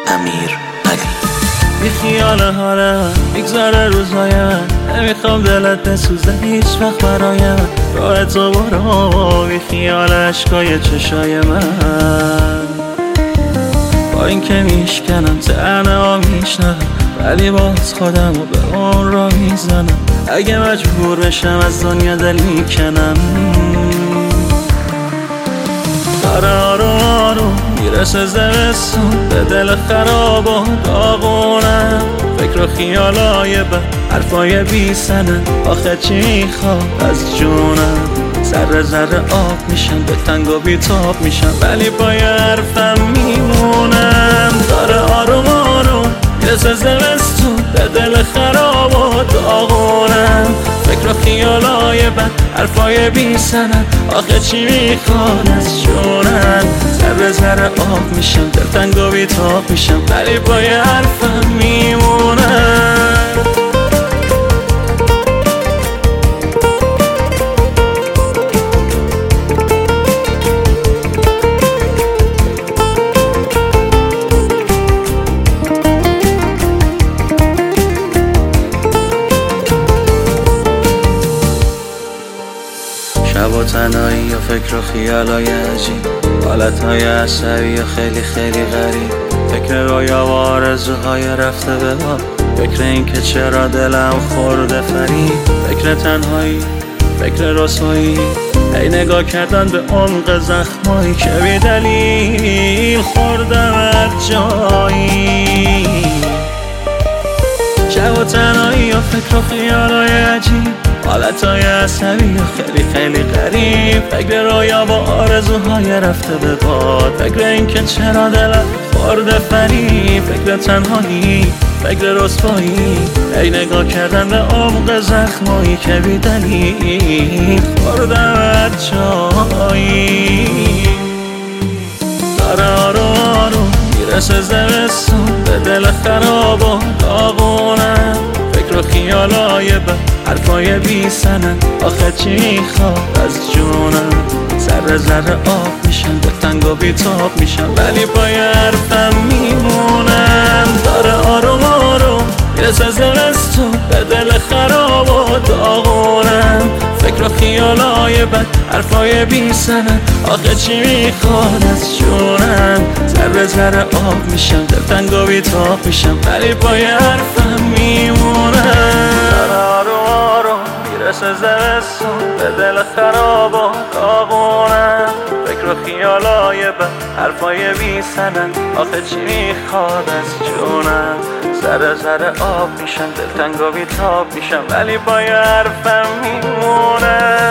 امیر علی. بی خیال حالم میگذره روزای من، نمیخوام دلت بسوزه هیچ وقت برایم. راه تو برو بی خیال عشقای چشای من. با این که میشکنم تنه ها میشنم، ولی باز خودم رو به اون را میزنم. اگه مجبور بشم از دنیا دل میکنم. داره آروم آروم میرسه زمستون، به دل خراب و داغونم. فکر و خیالای بد، حرفای بی سنه، آخه چی میخواد از جونم؟ ذره ذره آب میشم، به تنگ و بی تاب میشم، ولی با یه حرفم میمونم. داره آروم آروم میرسه زمستون، به دل خراب و داغونم. فکر و خیالای بد، حرفای بی سند، آخه چی میخواد از جونم؟ ذره ذره آب میشم، دلتنگ و بی تاب میشم، ولی با یه حرفم میمونم. شب و تنهایی و فکر و خیالای عجیب، حالتهای عصبی و خیلی خیلی غریب. فکر رویا و آرزوهای رفته به باد، فکر این که چرا دلم خورده فریب. فکر تنهایی، فکر رسوایی، ای نگاه کردن به عمق زخمایی که بی دلیل خوردم از جایی. شب و تنهایی و فکر و خیالای عجیب، حالتهای عصبی و خیلی خیلی غریب. فکر رویا با آرزوهای رفته به باد، فکر این که چرا دلم خورده فریب. فکر تنهایی، فکر رسوایی، ای نگاه کردن به عمق زخمایی که بی دلیل خوردم از جایی. داره آروم آروم میرسه زمستون، به دل خراب و داغونم. فکر و خیالای بد، حرفای بی سند، آخه چی میخواد از جونم؟ ذره ذره آب میشم، دلتنگ و بی تاب میشم، ولی با یه حرفم میمونم. داره آروم آروم میرسه زمستون، به دل خراب و داغونم. فکر و خیالای بد، حرفای بی سند، آخه چی میخواد از جونم؟ ذره ذره آب میشم، دلتنگ و بی تاب میشم، ولی با یه حرفم میمونم. میرسه زمستون، به دل خراب و داغونم. فکر و خیالای بد، حرفای بی سند، آخه چی میخواد از جونم؟ ذره ذره آب میشم، دلتنگ و بی تاب میشم، ولی با یه حرفم میمونم.